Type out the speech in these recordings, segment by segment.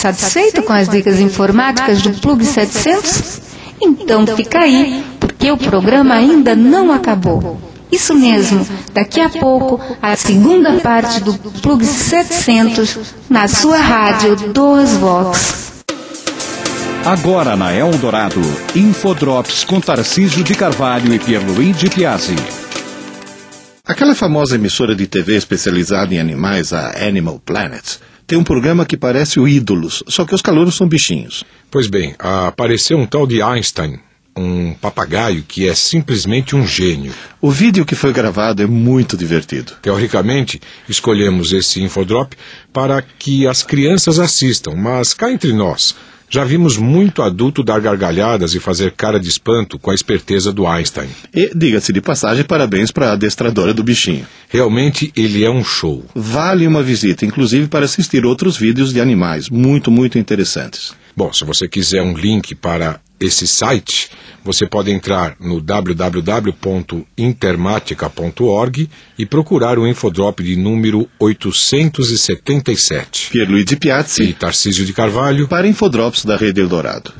Satisfeito com as dicas informáticas do Plug 700? Então fica aí, porque o programa ainda não acabou. Isso mesmo, daqui a pouco, a segunda parte do Plug 700 na sua rádio 2Vox. Agora na Eldorado, Infodrops com Tarcísio de Carvalho e Pierluigi Piazzi. Aquela famosa emissora de TV especializada em animais, a Animal Planet, tem um programa que parece o Ídolos, só que os calouros são bichinhos. Pois bem, apareceu um tal de Einstein, um papagaio que é simplesmente um gênio. O vídeo que foi gravado é muito divertido. Teoricamente, escolhemos esse infodrop para que as crianças assistam, mas cá entre nós, já vimos muito adulto dar gargalhadas e fazer cara de espanto com a esperteza do Einstein. E, diga-se de passagem, parabéns para a adestradora do bichinho. Realmente, ele é um show. Vale uma visita, inclusive para assistir outros vídeos de animais, muito interessantes. Bom, se você quiser um link para esse site, você pode entrar no www.intermatica.org e procurar o infodrop de número 877. Pierluigi Piazzi e Tarcísio de Carvalho para Infodrops da Rede Eldorado.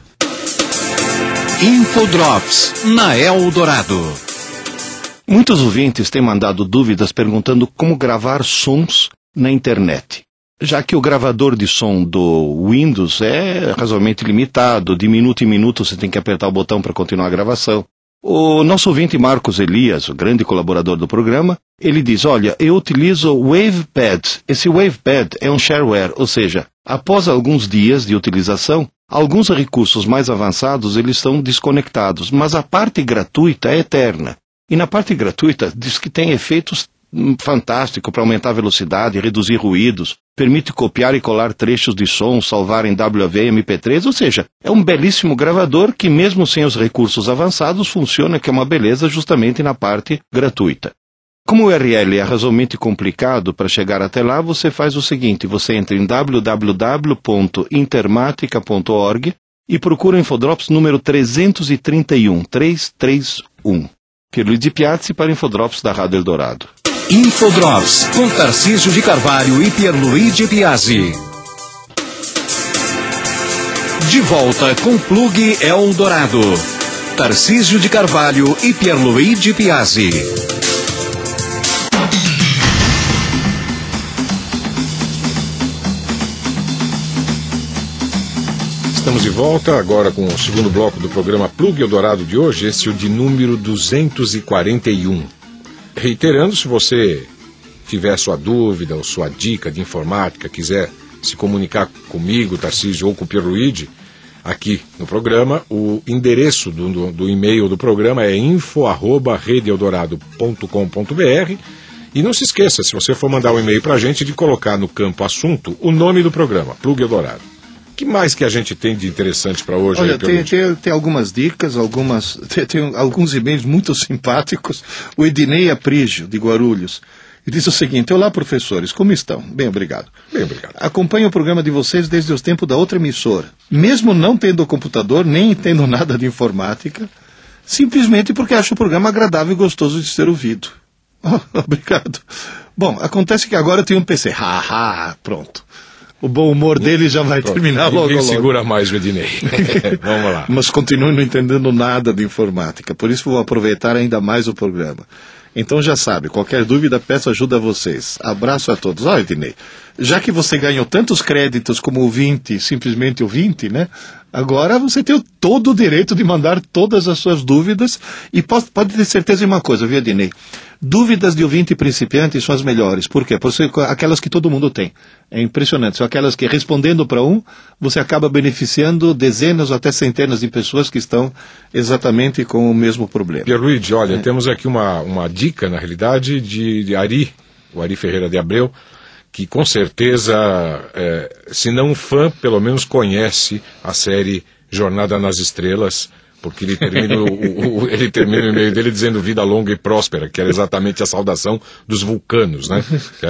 Infodrops na Eldorado. Muitos ouvintes têm mandado dúvidas perguntando como gravar sons na internet. Já que o gravador de som do Windows é razoavelmente limitado, de minuto em minuto você tem que apertar o botão para continuar a gravação. O nosso ouvinte Marcos Elias, o grande colaborador do programa, ele diz, olha, eu utilizo o WavePad. Esse WavePad é um shareware, ou seja, após alguns dias de utilização, alguns recursos mais avançados eles estão desconectados, mas a parte gratuita é eterna. E na parte gratuita diz que tem efeitos fantástico para aumentar a velocidade, reduzir ruídos, permite copiar e colar trechos de som, salvar em WAV e MP3, ou seja, é um belíssimo gravador que mesmo sem os recursos avançados funciona, que é uma beleza justamente na parte gratuita. Como o URL é razoavelmente complicado para chegar até lá, você faz o seguinte, você entra em www.intermatica.org e procura o Infodrops número 331. Pierluigi Piazzi para Infodrops da Rádio Eldorado. Infodrops, com Tarcísio de Carvalho e Pierluigi Piazzi. De volta com Plug Eldorado. Tarcísio de Carvalho e Pierluigi Piazzi. Estamos de volta agora com o segundo bloco do programa Plug Eldorado de hoje, esse é o de número 241. Reiterando, se você tiver sua dúvida ou sua dica de informática, quiser se comunicar comigo, Tarcísio, ou com o Pierluigi, aqui no programa, o endereço do e-mail do programa é info@redeeldorado.com.br e não se esqueça, se você for mandar um e-mail para a gente, de colocar no campo assunto o nome do programa, Plug Eldorado. O que mais que a gente tem de interessante para hoje? Olha, tem algumas dicas, tem alguns e-mails muito simpáticos. O Ednei Aprígio, de Guarulhos, ele diz o seguinte: olá, professores, como estão? Bem, obrigado. Bem, obrigado. Acompanho o programa de vocês desde os tempos da outra emissora. Mesmo não tendo computador, nem entendo nada de informática, simplesmente porque acho o programa agradável e gostoso de ser ouvido. Obrigado. Bom, acontece que agora eu tenho um PC. Pronto. O bom humor dele já vai terminar logo. Ninguém segura mais o Ednei. Vamos lá. Mas continuo não entendendo nada de informática, por isso vou aproveitar ainda mais o programa. Então já sabe, qualquer dúvida peço ajuda a vocês. Abraço a todos. Olha, Ednei, já que você ganhou tantos créditos como ouvinte, simplesmente ouvinte, né? Agora você tem todo o direito de mandar todas as suas dúvidas e pode ter certeza de uma coisa, viu, Ednei? Dúvidas de ouvinte principiante são as melhores. Por quê? Porque aquelas que todo mundo tem. É impressionante. São aquelas que, respondendo para um, você acaba beneficiando dezenas ou até centenas de pessoas que estão exatamente com o mesmo problema. Pierluigi, olha, temos aqui uma dica, na realidade, de Ari, o Ari Ferreira de Abreu, que com certeza, se não fã, pelo menos conhece a série Jornada nas Estrelas, porque ele termina ele termina o e-mail dele dizendo vida longa e próspera, que era exatamente a saudação dos vulcanos, né?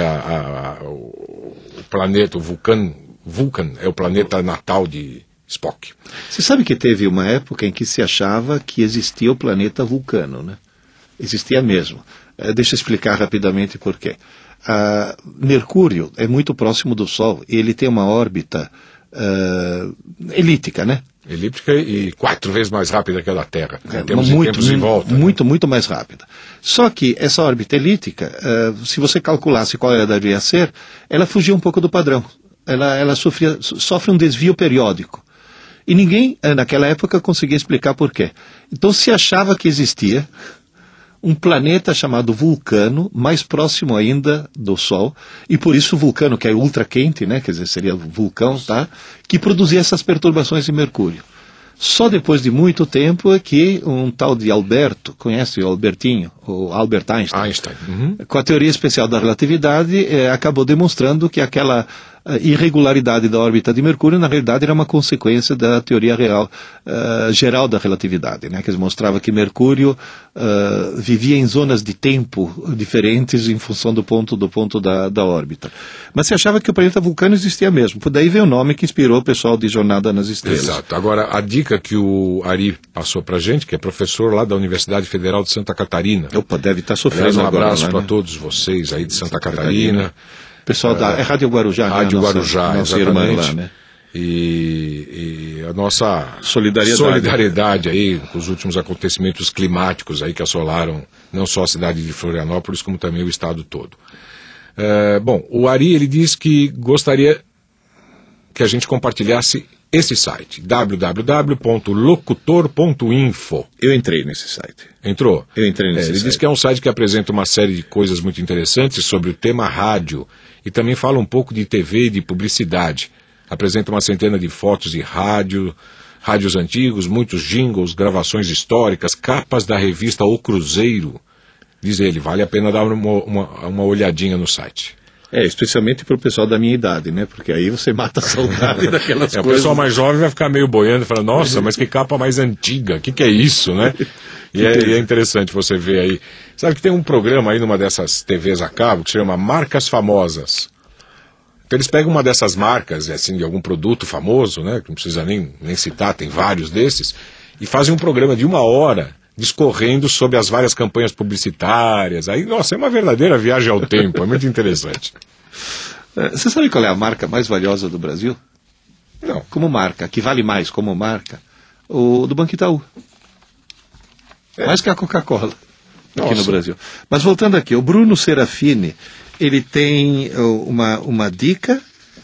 O planeta, o Vulcan é o planeta natal de Spock. Você sabe que teve uma época em que se achava que existia o planeta Vulcano, né? Existia mesmo. Deixa eu explicar rapidamente por quê. Mercúrio é muito próximo do Sol e ele tem uma órbita elíptica, né? Elíptica e 4 vezes mais rápida que a da Terra. Muito mais rápida. Só que essa órbita elíptica, se você calculasse qual ela deveria ser, ela fugia um pouco do padrão. Ela sofre um desvio periódico. E ninguém, naquela época, conseguia explicar por quê. Então se achava que existia um planeta chamado Vulcano, mais próximo ainda do Sol, e por isso Vulcano, que é ultra quente, né, quer dizer, seria vulcão, tá, que produzia essas perturbações de Mercúrio. Só depois de muito tempo é que um tal de Alberto, conhece o Albertinho, o Albert Einstein, com a teoria especial da relatividade, acabou demonstrando que aquela irregularidade da órbita de Mercúrio, na realidade, era uma consequência da teoria geral da relatividade, né? Que mostrava que Mercúrio vivia em zonas de tempo diferentes em função do ponto da órbita. Mas se achava que o planeta Vulcano existia mesmo. Por daí veio o nome que inspirou o pessoal de Jornada nas Estrelas. Exato. Agora, a dica que o Ari passou pra gente, que é professor lá da Universidade Federal de Santa Catarina. Opa, deve estar sofrendo agora. Um abraço para né? todos vocês aí de Santa Catarina. Pessoal da Rádio Guarujá, Rádio né? Guarujá, nossa irmã lá, né? E a nossa solidariedade aí com os últimos acontecimentos climáticos aí que assolaram não só a cidade de Florianópolis, como também o estado todo. Bom, o Ari, ele diz que gostaria que a gente compartilhasse esse site, www.locutor.info. Eu entrei nesse site. Entrou? Eu entrei nesse site. Ele diz que é um site que apresenta uma série de coisas muito interessantes sobre o tema rádio e também fala um pouco de TV e de publicidade. Apresenta uma centena de fotos de rádios antigos, muitos jingles, gravações históricas, capas da revista O Cruzeiro. Diz ele, vale a pena dar uma olhadinha no site. Especialmente para o pessoal da minha idade, né? Porque aí você mata a saudade daquelas coisas. O pessoal mais jovem vai ficar meio boiando e falar, nossa, mas que capa mais antiga, o que é isso, né? E é interessante você ver aí. Sabe que tem um programa aí numa dessas TVs a cabo que se chama Marcas Famosas. Então eles pegam uma dessas marcas, assim, de algum produto famoso, né? Que não precisa nem citar, tem vários desses, e fazem um programa de 1 hora discorrendo sobre as várias campanhas publicitárias. Aí, nossa, é uma verdadeira viagem ao tempo, é muito interessante. Você sabe qual é a marca mais valiosa do Brasil? Não. Como marca, que vale mais como marca? O do Banco Itaú. Mais que a Coca-Cola aqui no Brasil. Mas voltando aqui, o Bruno Serafini, ele tem uma dica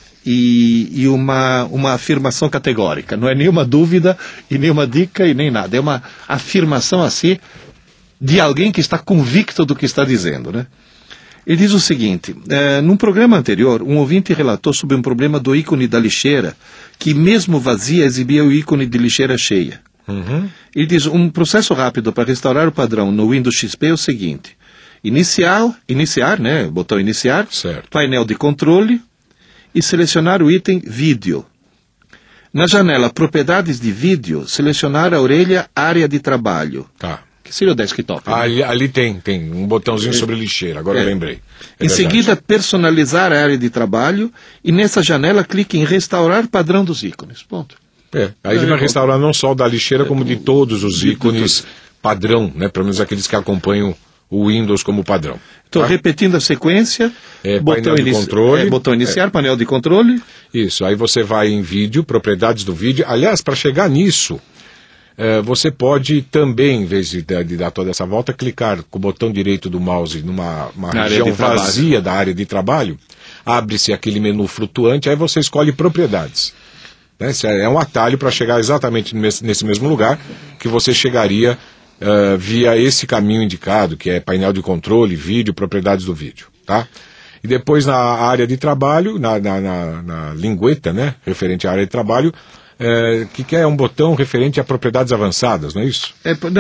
e uma afirmação categórica. Não é nenhuma dúvida e nenhuma dica e nem nada. É uma afirmação assim de alguém que está convicto do que está dizendo, né? Ele diz o seguinte, num programa anterior, um ouvinte relatou sobre um problema do ícone da lixeira, que mesmo vazia exibia o ícone de lixeira cheia. Ele diz, um processo rápido para restaurar o padrão no Windows XP é o seguinte, iniciar, né, botão iniciar, certo. Painel de controle e selecionar o item vídeo. Na janela propriedades de vídeo, selecionar a orelha área de trabalho. Tá. Que seria o desktop. Né? Ali tem um botãozinho sobre lixeira, agora eu lembrei. Em seguida, personalizar a área de trabalho e nessa janela clique em restaurar padrão dos ícones. Ponto. Aí ele vai restaurar não só o da lixeira, como de todos os ícones padrão, né? Pelo menos aqueles que acompanham o Windows como padrão. Então, repetindo a sequência, painel de controle. Botão iniciar, painel de controle. Isso, aí você vai em vídeo, propriedades do vídeo. Aliás, para chegar nisso, você pode também, em vez de dar toda essa volta, clicar com o botão direito do mouse numa região vazia da área de trabalho, abre-se aquele menu flutuante, aí você escolhe propriedades. Né? É um atalho para chegar exatamente nesse mesmo lugar que você chegaria via esse caminho indicado, que é painel de controle, vídeo, propriedades do vídeo. Tá? E depois na área de trabalho, na lingueta, né, referente à área de trabalho, que é um botão referente a propriedades avançadas, não é isso?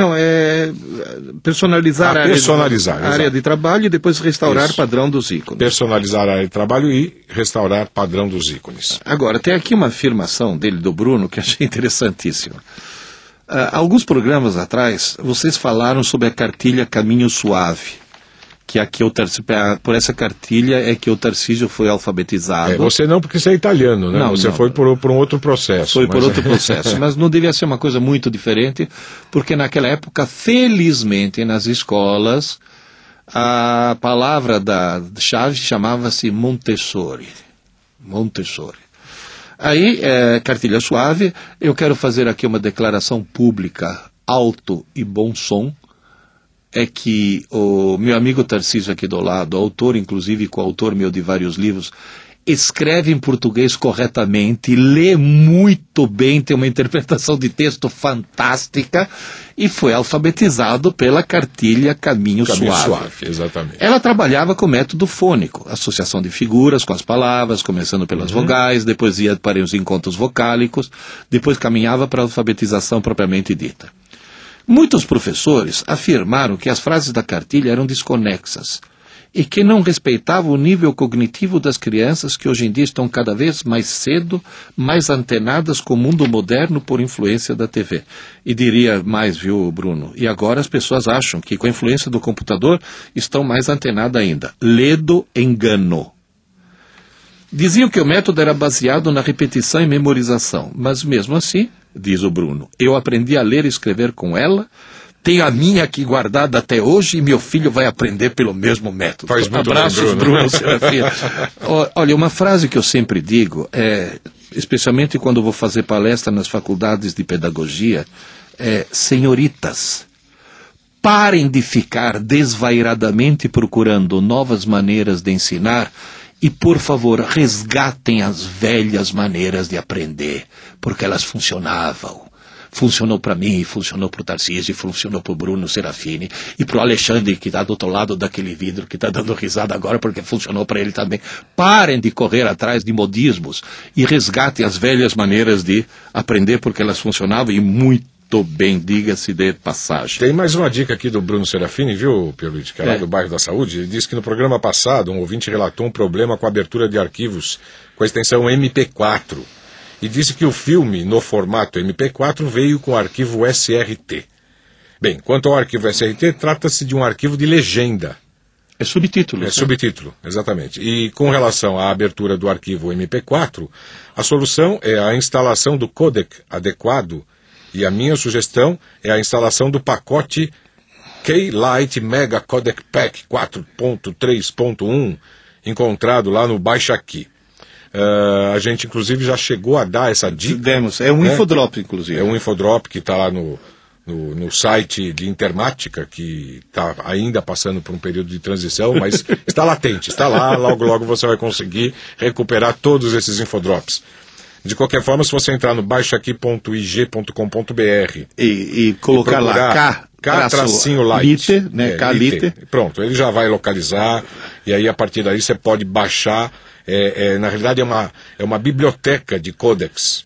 Personalizar a área de trabalho e depois restaurar padrão dos ícones. Personalizar a área de trabalho e restaurar padrão dos ícones. Agora, tem aqui uma afirmação dele, do Bruno, que achei interessantíssima. Alguns programas atrás, vocês falaram sobre a cartilha Caminho Suave, que aqui por essa cartilha é que o Tarcísio foi alfabetizado. Você não, porque você é italiano, né? Você foi por um outro processo. Foi por outro processo, mas não devia ser uma coisa muito diferente, porque naquela época, felizmente, nas escolas, a palavra da chave chamava-se Montessori. Aí, cartilha suave, eu quero fazer aqui uma declaração pública, alto e bom som, é que o meu amigo Tarcísio aqui do lado, autor, inclusive coautor meu de vários livros, escreve em português corretamente, lê muito bem, tem uma interpretação de texto fantástica e foi alfabetizado pela cartilha Caminho Suave. Exatamente. Ela trabalhava com método fônico, associação de figuras com as palavras, começando pelas vogais, depois ia para os encontros vocálicos, depois caminhava para a alfabetização propriamente dita. Muitos professores afirmaram que as frases da cartilha eram desconexas e que não respeitavam o nível cognitivo das crianças que hoje em dia estão cada vez mais cedo, mais antenadas com o mundo moderno por influência da TV. E diria mais, viu, Bruno? E agora as pessoas acham que com a influência do computador estão mais antenadas ainda. Ledo engano. Diziam que o método era baseado na repetição e memorização, mas mesmo assim, diz o Bruno, eu aprendi a ler e escrever com ela, tenho a minha aqui guardada até hoje e meu filho vai aprender pelo mesmo método. Faz muito Abraços, bem, Bruno. Serafina. Olha, uma frase que eu sempre digo, especialmente quando vou fazer palestra nas faculdades de pedagogia, senhoritas, parem de ficar desvairadamente procurando novas maneiras de ensinar e, por favor, resgatem as velhas maneiras de aprender, porque elas funcionavam. Funcionou para mim, funcionou para o Tarcísio, funcionou para o Bruno Serafini e para o Alexandre, que está do outro lado daquele vidro, que está dando risada agora porque funcionou para ele também. Parem de correr atrás de modismos e resgatem as velhas maneiras de aprender porque elas funcionavam e muito bem, diga-se de passagem. Tem mais uma dica aqui do Bruno Serafini, viu, Pierluigi, que é lá do bairro da Saúde. Ele disse que no programa passado um ouvinte relatou um problema com a abertura de arquivos com a extensão MP4. E disse que o filme, no formato MP4, veio com o arquivo SRT. Bem, quanto ao arquivo SRT, trata-se de um arquivo de legenda. É subtítulo. É subtítulo, exatamente. E com relação à abertura do arquivo MP4, a solução é a instalação do codec adequado e a minha sugestão é a instalação do pacote K-Lite Mega Codec Pack 4.3.1 encontrado lá no Baixa Aqui. A gente, inclusive, já chegou a dar essa dica. Demos. É um infodrop, inclusive. É um infodrop que está lá no site de Intermática, que está ainda passando por um período de transição, mas está latente, está lá, logo, logo você vai conseguir recuperar todos esses infodrops. De qualquer forma, se você entrar no baixaqui.ig.com.br e colocar lá K-Lite, né? K-Lite. Pronto, ele já vai localizar, e aí a partir daí você pode baixar. Na realidade é uma biblioteca de codecs,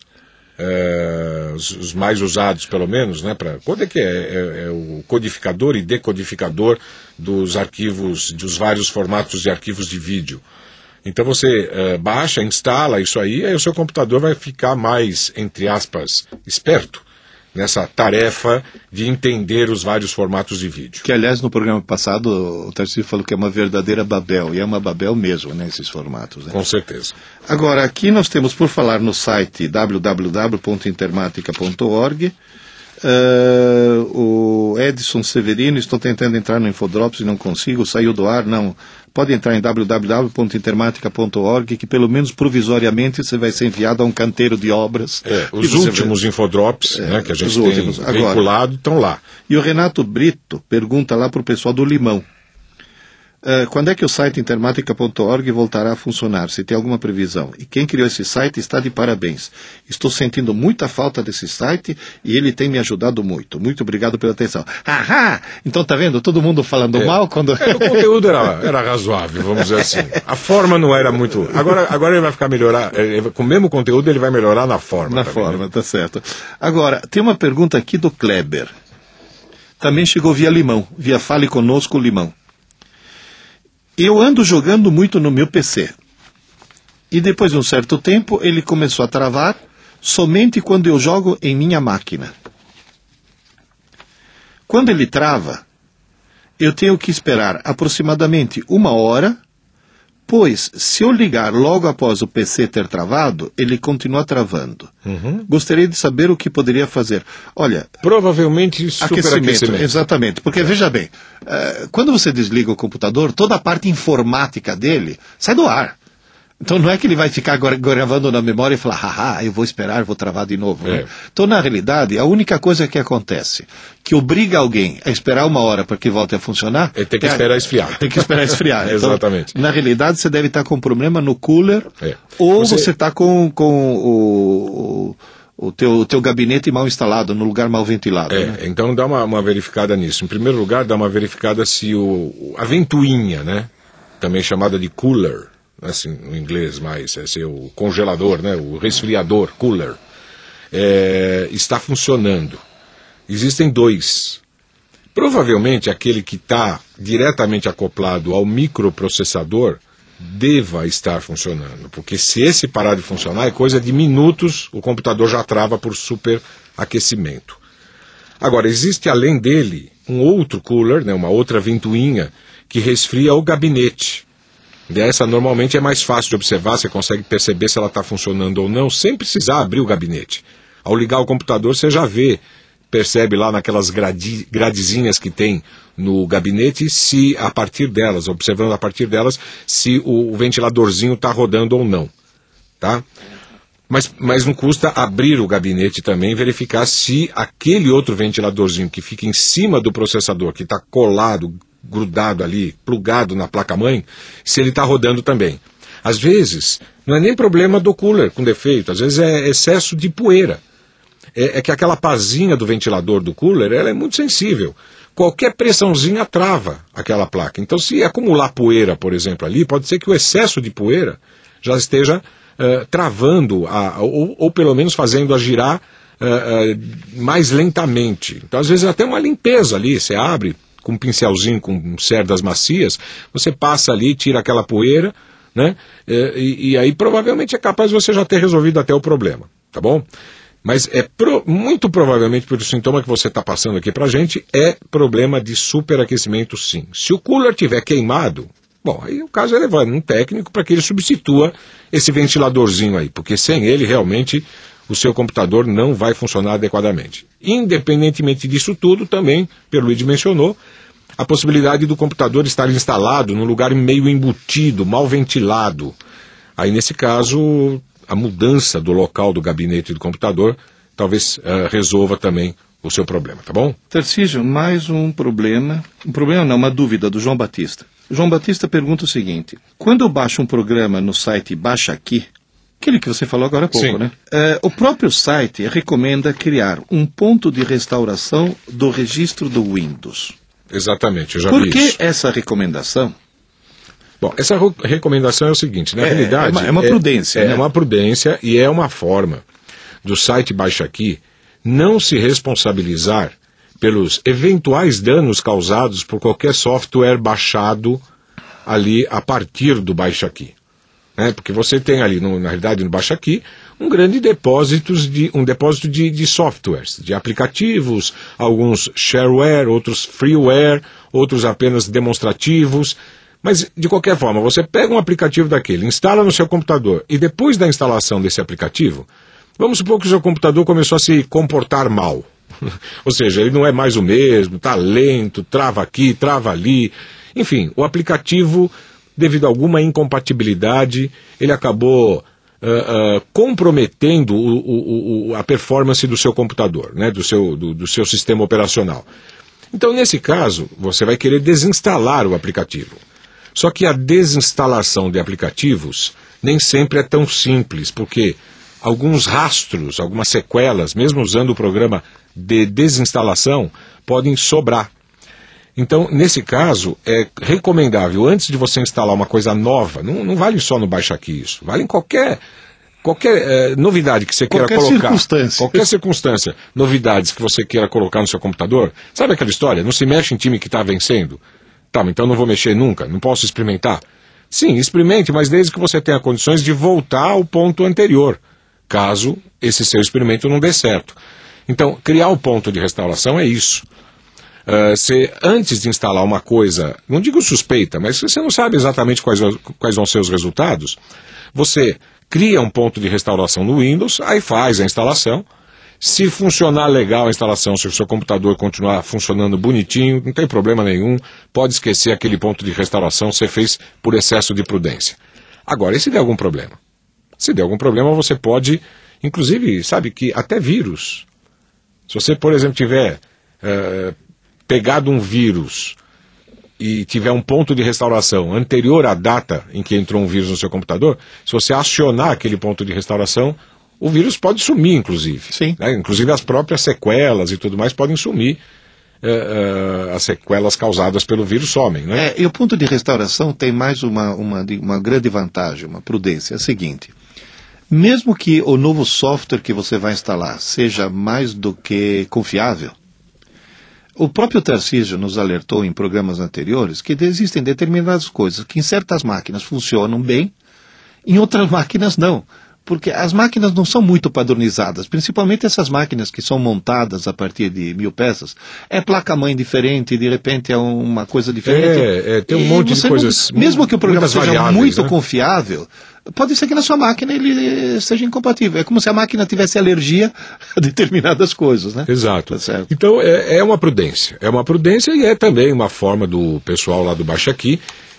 os mais usados pelo menos, né? Codec é o codificador e decodificador dos arquivos, dos vários formatos de arquivos de vídeo. Então você baixa, instala isso aí o seu computador vai ficar mais, entre aspas, esperto nessa tarefa de entender os vários formatos de vídeo. Que, aliás, no programa passado, o Tarcísio falou que é uma verdadeira Babel, e é uma Babel mesmo, né, esses formatos. Né? Com certeza. Agora, aqui nós temos, por falar no site www.intermatica.org, o Edson Severino, estou tentando entrar no Infodrops e não consigo, saiu do ar, não. Pode entrar em www.intermatica.org, que pelo menos provisoriamente você vai ser enviado a um canteiro de obras. Os últimos infodrops, né, que a gente tem veiculado estão lá. E o Renato Brito pergunta lá para o pessoal do Limão. Quando é que o site intermatica.org voltará a funcionar? Se tem alguma previsão? E quem criou esse site está de parabéns. Estou sentindo muita falta desse site e ele tem me ajudado muito. Muito obrigado pela atenção. Ahá! Então tá vendo? Todo mundo falando mal quando... O conteúdo era razoável, vamos dizer assim. A forma não era muito... Agora ele vai ficar melhorar. Com o mesmo conteúdo ele vai melhorar na forma. Na forma, né? Tá certo. Agora, tem uma pergunta aqui do Kleber. Também chegou via Limão. Via Fale Conosco Limão. Eu ando jogando muito no meu PC. E depois de um certo tempo, ele começou a travar somente quando eu jogo em minha máquina. Quando ele trava, eu tenho que esperar aproximadamente 1 hora, pois se eu ligar logo após o PC ter travado, ele continua travando. Gostaria de saber o que poderia fazer. Olha, provavelmente superaquecimento. Exatamente, porque veja bem, quando você desliga o computador, toda a parte informática dele sai do ar. Então não é que ele vai ficar gravando na memória e falar, haha, eu vou esperar, vou travar de novo. Né? Então, na realidade, a única coisa que acontece, que obriga alguém a esperar 1 hora para que volte a funcionar... Ele tem que esperar esfriar. Tem que esperar esfriar. Então, exatamente. Na realidade, você deve estar com um problema no cooler, ou você está com o teu gabinete mal instalado, no lugar mal ventilado. Né? Então dá uma verificada nisso. Em primeiro lugar, dá uma verificada se a ventoinha, né, também chamada de cooler, assim, no inglês mais, o congelador, né, o resfriador, cooler, está funcionando. Existem 2. Provavelmente aquele que está diretamente acoplado ao microprocessador deva estar funcionando, porque se esse parar de funcionar, é coisa de minutos, o computador já trava por superaquecimento. Agora, existe além dele um outro cooler, né, uma outra ventoinha, que resfria o gabinete. E essa normalmente é mais fácil de observar, você consegue perceber se ela está funcionando ou não, sem precisar abrir o gabinete. Ao ligar o computador, você já percebe lá naquelas gradezinhas que tem no gabinete, se a partir delas, observando a partir delas, se o ventiladorzinho está rodando ou não. Tá? Mas não custa abrir o gabinete também e verificar se aquele outro ventiladorzinho que fica em cima do processador, que está colado, grudado ali, plugado na placa-mãe, se ele está rodando também. Às vezes, não é nem problema do cooler com defeito, às vezes é excesso de poeira. É que aquela pazinha do ventilador do cooler, ela é muito sensível. Qualquer pressãozinha trava aquela placa. Então, se acumular poeira, por exemplo, ali, pode ser que o excesso de poeira já esteja travando, ou pelo menos fazendo-a girar mais lentamente. Então, às vezes, até uma limpeza ali, você abre com um pincelzinho, com cerdas macias, você passa ali, tira aquela poeira, né? E aí provavelmente é capaz de você já ter resolvido até o problema, tá bom? Mas muito provavelmente, pelo sintoma que você está passando aqui para a gente, é problema de superaquecimento, sim. Se o cooler estiver queimado, bom, aí o caso é levar um técnico para que ele substitua esse ventiladorzinho aí, porque sem ele, realmente, o seu computador não vai funcionar adequadamente. Independentemente disso tudo, também, Pierluigi mencionou, a possibilidade do computador estar instalado num lugar meio embutido, mal ventilado. Aí, nesse caso, a mudança do local do gabinete do computador talvez resolva também o seu problema, tá bom? Tarcísio, mais um problema não, uma dúvida do João Batista. O João Batista pergunta o seguinte: quando eu baixo um programa no site Baixa Aqui, aquele que você falou agora há pouco, sim, né? O próprio site recomenda criar um ponto de restauração do registro do Windows. Exatamente, eu já vi isso. Por que essa recomendação? Bom, essa recomendação é o seguinte, na realidade... É uma prudência, né? É uma prudência e é uma forma do site Baixa Aqui não se responsabilizar pelos eventuais danos causados por qualquer software baixado ali a partir do Baixa Aqui. Porque você tem ali, na realidade, no Baixa Aqui, um grande depósito de softwares, de aplicativos, alguns shareware, outros freeware, outros apenas demonstrativos. Mas, de qualquer forma, você pega um aplicativo daquele, instala no seu computador, e depois da instalação desse aplicativo, vamos supor que o seu computador começou a se comportar mal. Ou seja, ele não é mais o mesmo, está lento, trava aqui, trava ali. Enfim, o aplicativo, devido a alguma incompatibilidade, ele acabou comprometendo a performance do seu computador, né, do seu sistema operacional. Então, nesse caso, você vai querer desinstalar o aplicativo. Só que a desinstalação de aplicativos nem sempre é tão simples, porque alguns rastros, algumas sequelas, mesmo usando o programa de desinstalação, podem sobrar. Então, nesse caso, é recomendável, antes de você instalar uma coisa nova, não vale só no Baixa Aqui isso, vale em qualquer novidade que você queira colocar. Qualquer circunstância, novidades que você queira colocar no seu computador. Sabe aquela história? Não se mexe em time que está vencendo. Tá, então não vou mexer nunca, não posso experimentar. Sim, experimente, mas desde que você tenha condições de voltar ao ponto anterior, caso esse seu experimento não dê certo. Então, criar o ponto de restauração é isso. Antes de instalar uma coisa, não digo suspeita, mas você não sabe exatamente quais vão ser os resultados, você cria um ponto de restauração no Windows, aí faz a instalação. Se funcionar legal a instalação, se o seu computador continuar funcionando bonitinho, não tem problema nenhum, pode esquecer aquele ponto de restauração, você fez por excesso de prudência. Agora, e se der algum problema? Se der algum problema, você pode, inclusive, sabe que até vírus, se você, por exemplo, tiver pegado um vírus e tiver um ponto de restauração anterior à data em que entrou um vírus no seu computador, se você acionar aquele ponto de restauração, o vírus pode sumir, inclusive. Sim. Né? Inclusive as próprias sequelas e tudo mais podem sumir. As sequelas causadas pelo vírus somem, né? E o ponto de restauração tem mais uma grande vantagem, uma prudência. É a seguinte: mesmo que o novo software que você vai instalar seja mais do que confiável, o próprio Tarcísio nos alertou em programas anteriores que existem determinadas coisas que em certas máquinas funcionam bem, em outras máquinas não. Porque as máquinas não são muito padronizadas, principalmente essas máquinas que são montadas a partir de 1000 peças. É placa-mãe diferente, de repente é uma coisa diferente. Tem um monte de coisas. Mesmo que o programa seja muito, né, confiável, pode ser que na sua máquina ele seja incompatível. É como se a máquina tivesse alergia a determinadas coisas, né? Exato. Tá certo. Então é uma prudência. É uma prudência e é também uma forma do pessoal lá do Baixa Aqui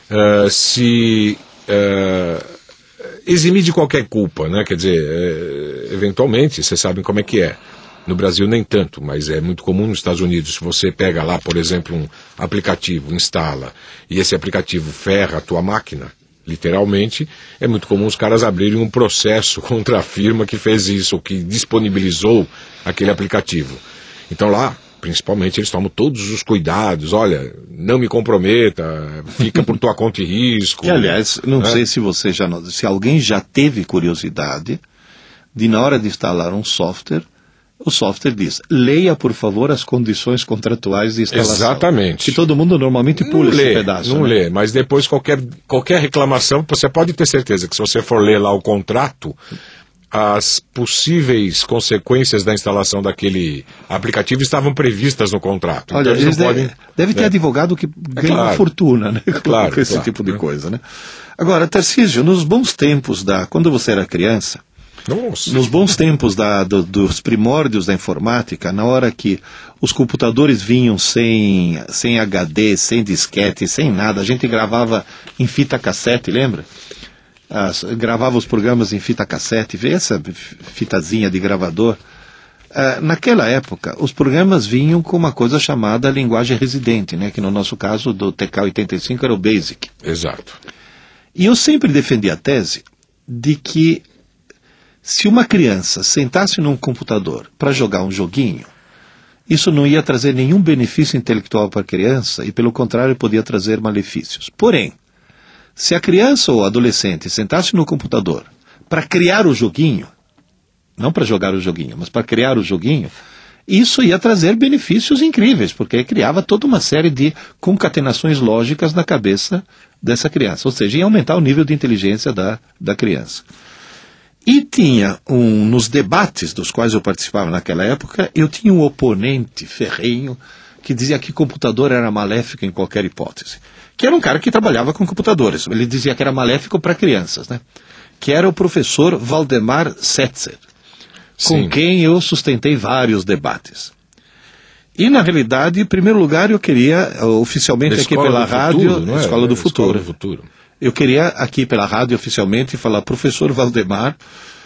eximir de qualquer culpa, né? Quer dizer, eventualmente, vocês sabem como é que é. No Brasil nem tanto, mas é muito comum nos Estados Unidos. Se você pega lá, por exemplo, um aplicativo, instala, e esse aplicativo ferra a tua máquina, literalmente, é muito comum os caras abrirem um processo contra a firma que fez isso, ou que disponibilizou aquele aplicativo. Então lá, principalmente, eles tomam todos os cuidados. Olha, não me comprometa, fica por tua conta e risco. E, aliás, não sei se você se alguém já teve curiosidade de, na hora de instalar um software, o software diz: leia, por favor, as condições contratuais de instalação. Exatamente. Que todo mundo normalmente pula esse pedaço. Não lê, mas depois qualquer reclamação, você pode ter certeza que se você for ler lá o contrato, as possíveis consequências da instalação daquele aplicativo estavam previstas no contrato. Olha, então eles deve ter advogado que ganha uma fortuna, né? Com esse tipo de coisa, né? Agora, Tarcísio, nos bons tempos quando você era criança, nos bons tempos dos primórdios da informática, na hora que os computadores vinham sem HD, sem disquete, sem nada, a gente gravava em fita cassete, lembra? Gravava os programas em fita cassete, vê essa fitazinha de gravador. Naquela época, os programas vinham com uma coisa chamada linguagem residente, né? Que no nosso caso, do TK-85 era o BASIC. Exato. E eu sempre defendi a tese de que se uma criança sentasse num computador para jogar um joguinho, isso não ia trazer nenhum benefício intelectual para a criança e, pelo contrário, podia trazer malefícios. Porém, se a criança ou adolescente sentasse no computador para criar o joguinho, não para jogar o joguinho, mas para criar o joguinho, isso ia trazer benefícios incríveis, porque criava toda uma série de concatenações lógicas na cabeça dessa criança, ou seja, ia aumentar o nível de inteligência da criança. E tinha nos debates dos quais eu participava naquela época, eu tinha um oponente ferrenho que dizia que computador era maléfico em qualquer hipótese. Que era um cara que trabalhava com computadores. Ele dizia que era maléfico para crianças, né? Que era o professor Valdemar Setzer, com quem eu sustentei vários debates. E, na realidade, em primeiro lugar, eu queria, oficialmente aqui pela rádio... Escola do Futuro. Eu queria, aqui pela rádio, oficialmente, falar: professor Valdemar,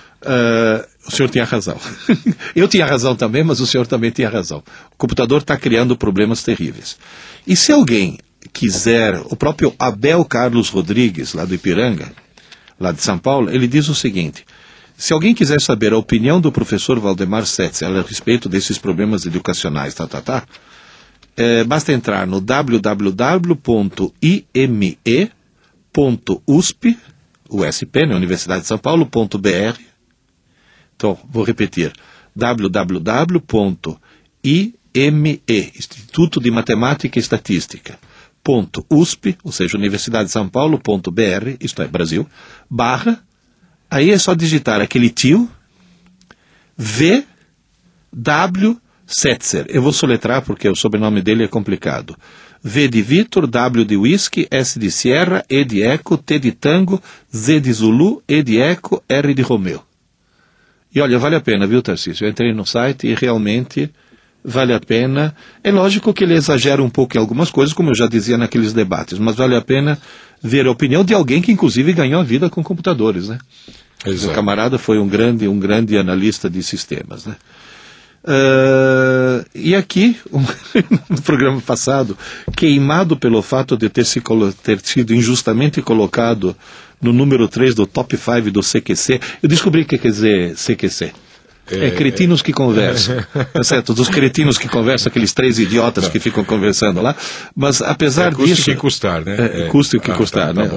o senhor tinha razão. Eu tinha razão também, mas o senhor também tinha razão. O computador está criando problemas terríveis. E se alguém quiser, o próprio Abel Carlos Rodrigues, lá do Ipiranga, lá de São Paulo, ele diz o seguinte: se alguém quiser saber a opinião do professor Valdemar Setzer a respeito desses problemas educacionais, basta entrar no www.ime.usp, USP, na Universidade de São Paulo.br. Então, vou repetir: www.ime, Instituto de Matemática e Estatística, .usp, ou seja, Universidade de São Paulo.br, isto é, Brasil, /, aí é só digitar aquele tio, V.W. Setzer. Eu vou soletrar porque o sobrenome dele é complicado. V de Vitor, W de Whisky, S de Sierra, E de Eco, T de Tango, Z de Zulu, E de Eco, R de Romeu. E olha, vale a pena, viu, Tarcísio? Eu entrei no site e realmente vale a pena. É lógico que ele exagera um pouco em algumas coisas, como eu já dizia naqueles debates, mas vale a pena ver a opinião de alguém que inclusive ganhou a vida com computadores, né? Exato. O camarada foi um grande analista de sistemas, né? E aqui, no programa passado, queimado pelo fato de ter sido injustamente colocado no número 3 do top 5 do CQC, eu descobri o que quer dizer CQC. É cretinos que conversam, tá certo? Dos cretinos que conversam, aqueles 3 idiotas que ficam conversando lá. Mas apesar disso... Custe o que custar, né? Custe o que custar, né?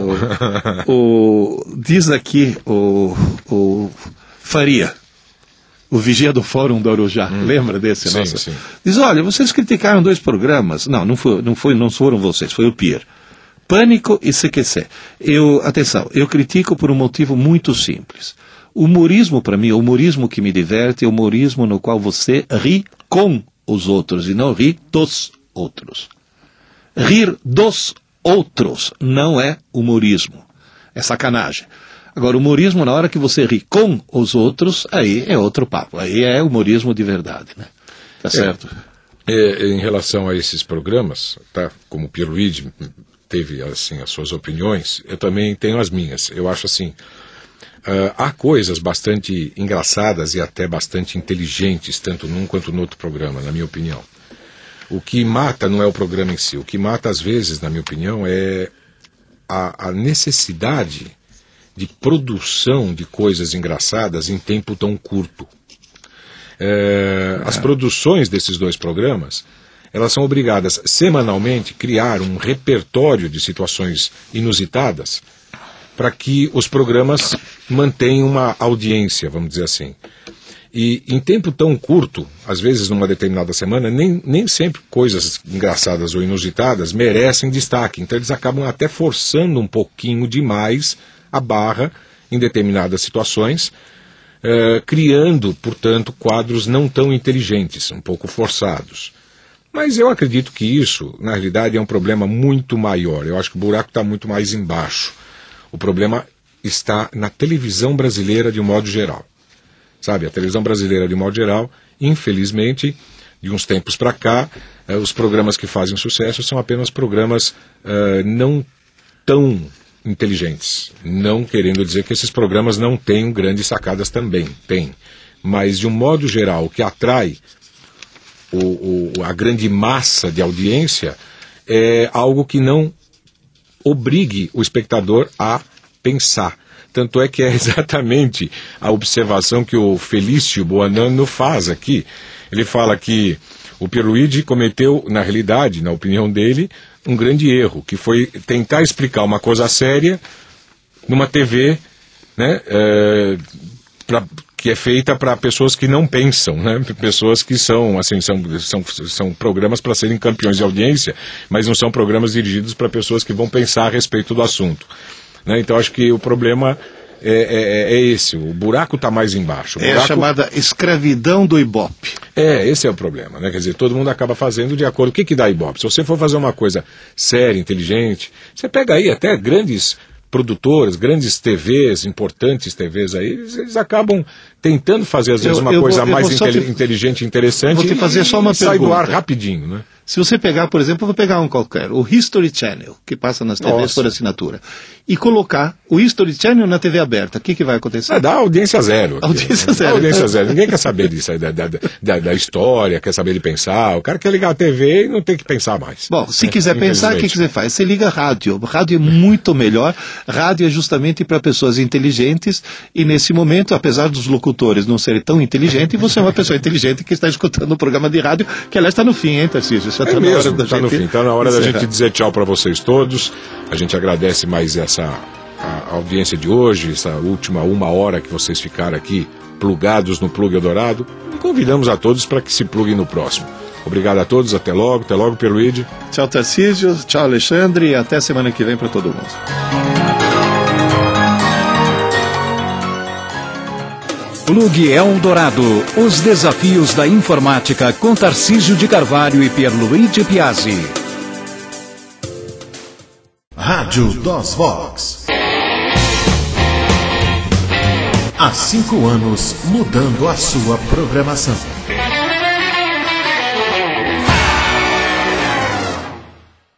Diz aqui o Faria, o vigia do Fórum do Arujá, lembra desse? Sim, nossa? sim. Diz, olha, vocês criticaram 2 programas. Não foram vocês, foi o Pierre. Pânico e CQC. Atenção, eu critico por um motivo muito simples. Humorismo, para mim, o humorismo que me diverte é o humorismo no qual você ri com os outros e não ri dos outros. Rir dos outros não é humorismo. É sacanagem. Agora, humorismo, na hora que você ri com os outros, aí é outro papo. Aí é humorismo de verdade, né? Tá certo? Em relação a esses programas, tá? Como o Pierluigi teve assim, as suas opiniões, eu também tenho as minhas. Eu acho assim... há coisas bastante engraçadas e até bastante inteligentes, tanto num quanto no outro programa, na minha opinião. O que mata não é o programa em si. O que mata, às vezes, na minha opinião, é a necessidade de produção de coisas engraçadas em tempo tão curto. As produções desses 2 programas, elas são obrigadas semanalmente a criar um repertório de situações inusitadas para que os programas mantenham uma audiência, vamos dizer assim. E em tempo tão curto, às vezes numa determinada semana, nem sempre coisas engraçadas ou inusitadas merecem destaque. Então eles acabam até forçando um pouquinho demais a barra em determinadas situações, criando, portanto, quadros não tão inteligentes, um pouco forçados. Mas eu acredito que isso, na realidade, é um problema muito maior. Eu acho que o buraco está muito mais embaixo. O problema está na televisão brasileira de um modo geral. Sabe, a televisão brasileira de um modo geral, infelizmente, de uns tempos para cá, os programas que fazem sucesso são apenas programas não tão inteligentes. Não querendo dizer que esses programas não tenham grandes sacadas também, tem. Mas, de um modo geral, o que atrai a grande massa de audiência é algo que não obrigue o espectador a pensar. Tanto é que é exatamente a observação que o Felício Buonanno faz aqui. Ele fala que o Pierluigi cometeu, na realidade, na opinião dele, um grande erro, que foi tentar explicar uma coisa séria numa TV, né, que é feita para pessoas que não pensam, né? Pessoas que são programas para serem campeões de audiência, mas não são programas dirigidos para pessoas que vão pensar a respeito do assunto, né? Então acho que o problema é esse, o buraco está mais embaixo. É a chamada escravidão do Ibope. Esse é o problema, né? Quer dizer, todo mundo acaba fazendo de acordo. O que dá Ibope? Se você for fazer uma coisa séria, inteligente, você pega aí até grandes produtoras, grandes TVs, importantes TVs aí, eles acabam tentando fazer às vezes uma coisa mais inteligente e interessante. Vou te fazer só uma sai pergunta. do ar rapidinho, né? Se você pegar, por exemplo, eu vou pegar um qualquer, o History Channel, que passa nas TVs por assinatura, e colocar o History Channel na TV aberta, o que vai acontecer? Dá audiência zero. Audiência zero. Audiência zero. Ninguém quer saber disso aí, da história, quer saber de pensar. O cara quer ligar a TV e não tem que pensar mais. Bom, se quiser pensar, o que você faz? Você liga rádio. Rádio é muito melhor. Rádio é justamente para pessoas inteligentes e nesse momento, apesar dos locutores não serem tão inteligentes, você é uma pessoa inteligente que está escutando um programa de rádio, que aliás está no fim, hein, Tarcísio? Está no fim. Está na hora da gente dizer tchau para vocês todos. A gente agradece mais a audiência de hoje, essa última 1 hora que vocês ficaram aqui plugados no Plug Eldorado. E convidamos a todos para que se pluguem no próximo. Obrigado a todos, até logo, Pierluigi. Tchau, Tarcísio, tchau, Alexandre, e até semana que vem para todo mundo. Plug Eldorado, os desafios da informática com Tarcísio de Carvalho e Pierluigi Piazzi. Rádio DOS-Vox. Há 5 anos mudando a sua programação.